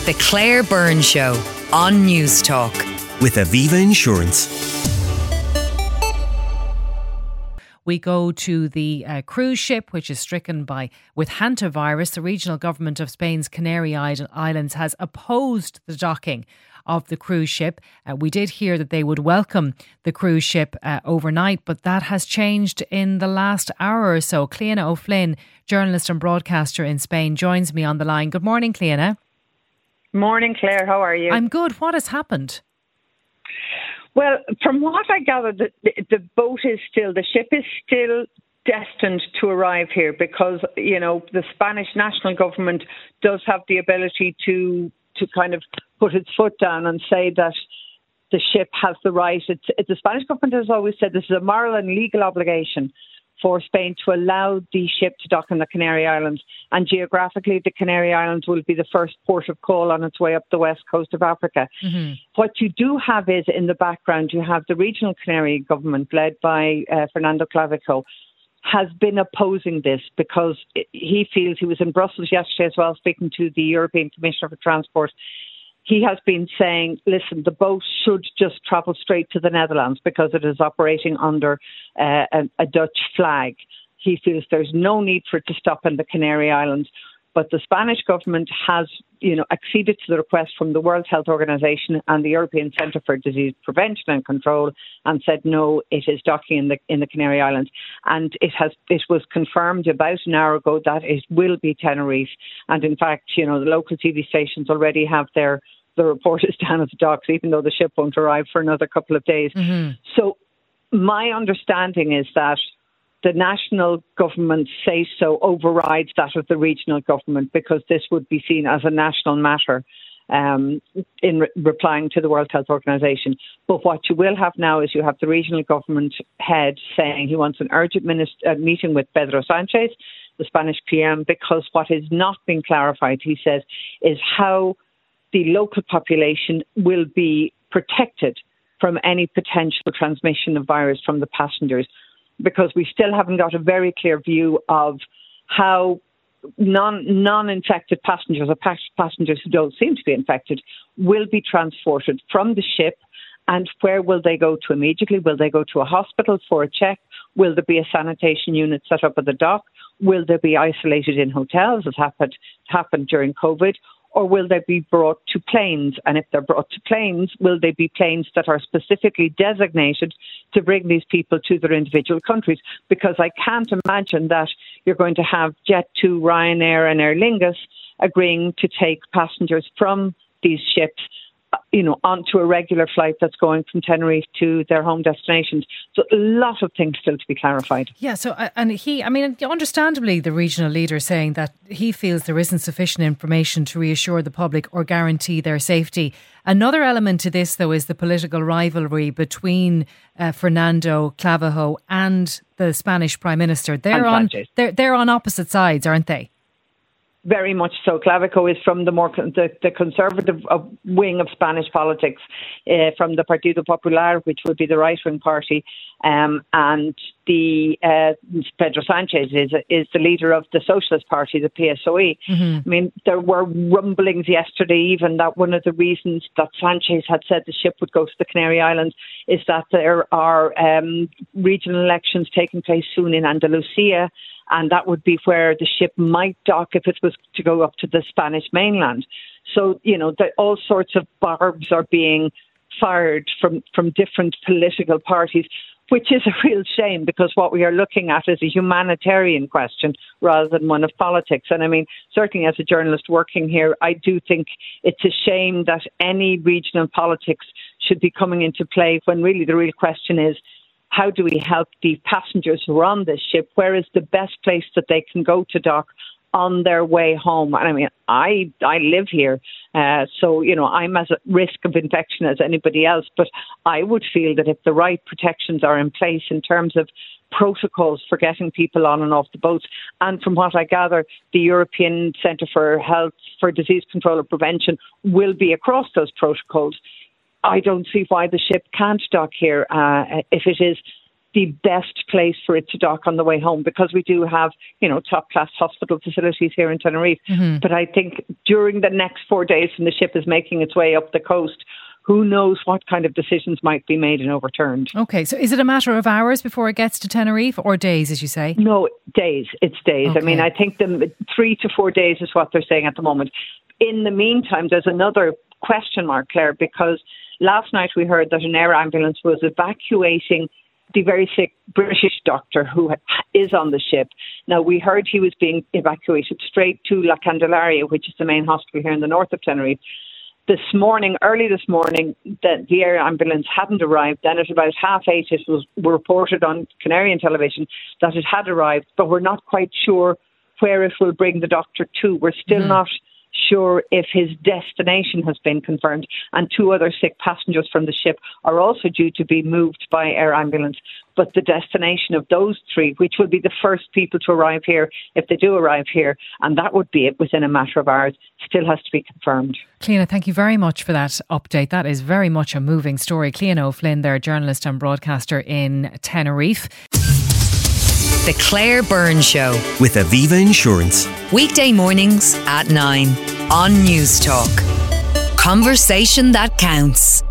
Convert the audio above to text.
The Claire Byrne Show on News Talk. With Aviva Insurance. We go to the cruise ship, which is stricken with hantavirus. The regional government of Spain's Canary Islands has opposed the docking of the cruise ship. We did hear that they would welcome the cruise ship overnight, but that has changed in the last hour or so. Cleana O'Flynn, journalist and broadcaster in Spain, joins me on the line. Good morning, Cleana. Morning, Claire. How are you? I'm good. What has happened? Well, from what I gather, the ship is still destined to arrive here because, you know, the Spanish national government does have the ability to kind of put its foot down and say that the ship has the right. The Spanish government has always said this is a moral and legal obligation for Spain to allow the ship to dock in the Canary Islands. And geographically, the Canary Islands will be the first port of call on its way up the west coast of Africa. Mm-hmm. What you do have is, in the background, you have the regional Canary government led by Fernando Clavijo has been opposing this because he feels, he was in Brussels yesterday as well, speaking to the European Commissioner for Transport. He has been saying, listen, the boat should just travel straight to the Netherlands because it is operating under a Dutch flag. He feels there's no need for it to stop in the Canary Islands. But the Spanish government has, acceded to the request from the World Health Organization and the European Centre for Disease Prevention and Control and said, no, it is docking in the Canary Islands. And it was confirmed about an hour ago that it will be Tenerife. And in fact, the local TV stations already have the reporters down at the docks, even though the ship won't arrive for another couple of days. Mm-hmm. So my understanding is that the national government say-so overrides that of the regional government because this would be seen as a national matter in replying to the World Health Organization. But what you will have now is you have the regional government head saying he wants an urgent meeting with Pedro Sanchez, the Spanish PM, because what is not being clarified, he says, is how the local population will be protected from any potential transmission of virus from the passengers, because we still haven't got a very clear view of how non-infected passengers or passengers who don't seem to be infected will be transported from the ship, and where will they go to immediately? Will they go to a hospital for a check? Will there be a sanitation unit set up at the dock? Will they be isolated in hotels, as happened during COVID? Or will they be brought to planes? And if they're brought to planes, will they be planes that are specifically designated to bring these people to their individual countries? Because I can't imagine that you're going to have Jet2, Ryanair and Aer Lingus agreeing to take passengers from these ships, onto a regular flight that's going from Tenerife to their home destinations. So a lot of things still to be clarified. Yeah, so, understandably, the regional leader saying that he feels there isn't sufficient information to reassure the public or guarantee their safety. Another element to this, though, is the political rivalry between Fernando Clavijo and the Spanish Prime Minister. They're on opposite sides, aren't they? Very much so. Clavijo is from the conservative wing of Spanish politics, from the Partido Popular, which would be the right-wing party, and the Pedro Sanchez is the leader of the Socialist Party, the PSOE. Mm-hmm. I mean, there were rumblings yesterday even that one of the reasons that Sanchez had said the ship would go to the Canary Islands is that there are regional elections taking place soon in Andalusia, and that would be where the ship might dock if it was to go up to the Spanish mainland. So, all sorts of barbs are being fired from different political parties, which is a real shame because what we are looking at is a humanitarian question rather than one of politics. And I mean, certainly as a journalist working here, I do think it's a shame that any regional politics should be coming into play when really the real question is, how do we help the passengers who are on this ship? Where is the best place that they can go to dock on their way home? And I mean, I live here, so, I'm as at risk of infection as anybody else. But I would feel that if the right protections are in place in terms of protocols for getting people on and off the boats, and from what I gather, the European Centre for Health, for Disease Control and Prevention will be across those protocols, I don't see why the ship can't dock here if it is the best place for it to dock on the way home, because we do have, top-class hospital facilities here in Tenerife. But I think during the next 4 days when the ship is making its way up the coast, who knows what kind of decisions might be made and overturned. Okay, so is it a matter of hours before it gets to Tenerife, or days, as you say? No, days. It's days. Okay. I mean, I think 3 to 4 days is what they're saying at the moment. In the meantime, there's another question mark, Claire, because last night we heard that an air ambulance was evacuating the very sick British doctor who is on the ship. Now, we heard he was being evacuated straight to La Candelaria, which is the main hospital here in the north of Tenerife. Early this morning, the air ambulance hadn't arrived. Then at about 8:30, it was reported on Canarian television that it had arrived, but we're not quite sure where it will bring the doctor to. We're still not sure if his destination has been confirmed, and 2 other sick passengers from the ship are also due to be moved by air ambulance. But the destination of those 3, which will be the first people to arrive here, if they do arrive here, and that would be it within a matter of hours, still has to be confirmed. Cliona, thank you very much for that update. That is very much a moving story. Cliona O'Flynn there, journalist and broadcaster in Tenerife. The Claire Byrne Show. With Aviva Insurance. Weekday mornings at 9 on News Talk. Conversation that counts.